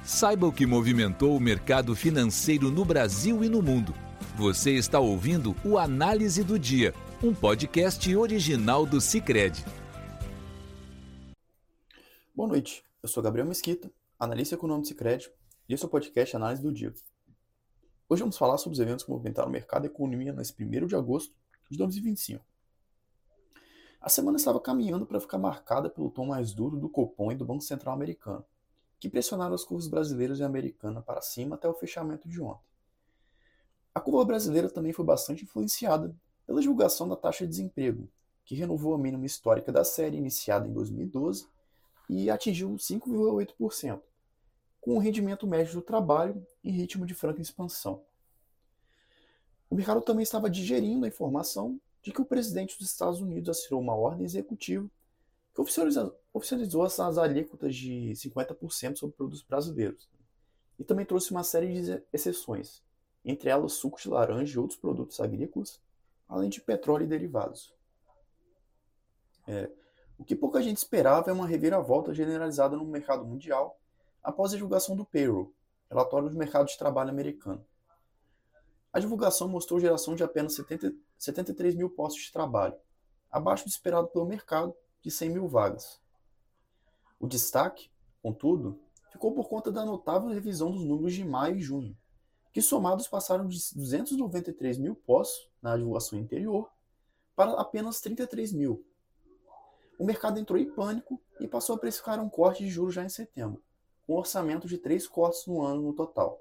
Saiba o que movimentou o mercado financeiro no Brasil e no mundo. Você está ouvindo o Análise do Dia, um podcast original do Sicredi. Boa noite, eu sou Gabriel Mesquita, analista econômico do Sicredi, e esse é o podcast Análise do Dia. Hoje vamos falar sobre os eventos que movimentaram o mercado e a economia nesse 1º de agosto de 2025. A semana estava caminhando para ficar marcada pelo tom mais duro do Copom e do Banco Central americano, que pressionaram as curvas brasileiras e americana para cima até o fechamento de ontem. A curva brasileira também foi bastante influenciada pela divulgação da taxa de desemprego, que renovou a mínima histórica da série iniciada em 2012 e atingiu 5,8%, com o rendimento médio do trabalho em ritmo de franca expansão. O mercado também estava digerindo a informação de que o presidente dos Estados Unidos assinou uma ordem executiva que oficializou as alíquotas de 50% sobre produtos brasileiros e também trouxe uma série de exceções, entre elas suco de laranja e outros produtos agrícolas, além de petróleo e derivados. O que pouca gente esperava é uma reviravolta generalizada no mercado mundial após a divulgação do payroll, relatório do mercado de trabalho americano. A divulgação mostrou geração de apenas 73 mil postos de trabalho, abaixo do esperado pelo mercado, de 100 mil vagas. O destaque, contudo, ficou por conta da notável revisão dos números de maio e junho, que somados passaram de 293 mil postos na divulgação anterior para apenas 33 mil. O mercado entrou em pânico e passou a precificar um corte de juros já em setembro, com um orçamento de 3 cortes no ano no total.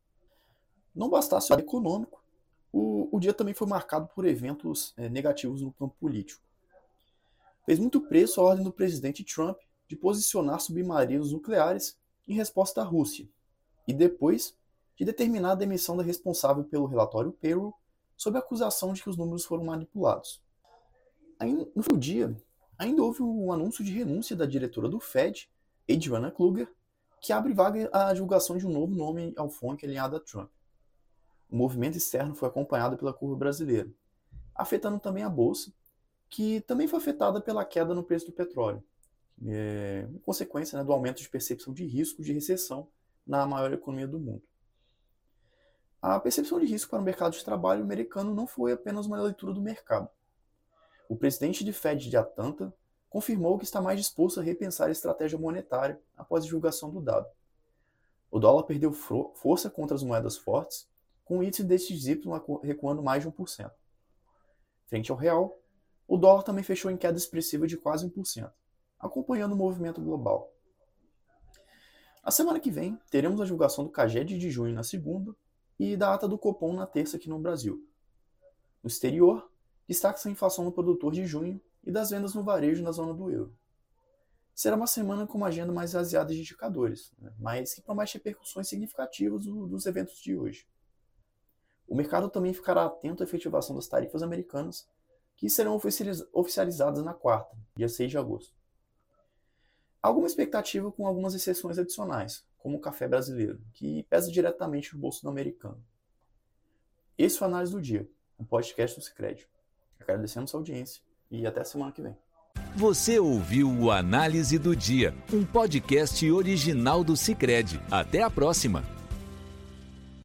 Não bastasse o lado econômico, o dia também foi marcado por eventos negativos no campo político. Fez muito preço a ordem do presidente Trump de posicionar submarinos nucleares em resposta à Rússia, e depois de determinar a demissão da responsável pelo relatório payroll sob a acusação de que os números foram manipulados. No fim do dia, ainda houve um anúncio de renúncia da diretora do Fed, Adriana Kluger, que abre vaga à divulgação de um novo nome ao FONC alinhado a Trump. O movimento externo foi acompanhado pela curva brasileira, afetando também a Bolsa, que também foi afetada pela queda no preço do petróleo, em consequência do aumento de percepção de risco de recessão na maior economia do mundo. A percepção de risco para o mercado de trabalho americano não foi apenas uma leitura do mercado. O presidente de Fed de Atlanta confirmou que está mais disposto a repensar a estratégia monetária após a divulgação do dado. O dólar perdeu força contra as moedas fortes, com o índice DXY recuando mais de 1%. Frente ao real, o dólar também fechou em queda expressiva de quase 1%, acompanhando o movimento global. Na semana que vem, teremos a divulgação do CAGED de junho na segunda e da ata do Copom na terça aqui no Brasil. No exterior, destaca-se a inflação no produtor de junho e das vendas no varejo na zona do euro. Será uma semana com uma agenda mais esvaziada de indicadores, mas que promete repercussões significativas dos eventos de hoje. O mercado também ficará atento à efetivação das tarifas americanas, que serão oficializadas na quarta, dia 6 de agosto. Há alguma expectativa com algumas exceções adicionais, como o café brasileiro, que pesa diretamente no bolso do americano. Esse foi a Análise do Dia, um podcast do Sicredi. Agradecemos a audiência e até a semana que vem. Você ouviu o Análise do Dia, um podcast original do Sicredi. Até a próxima!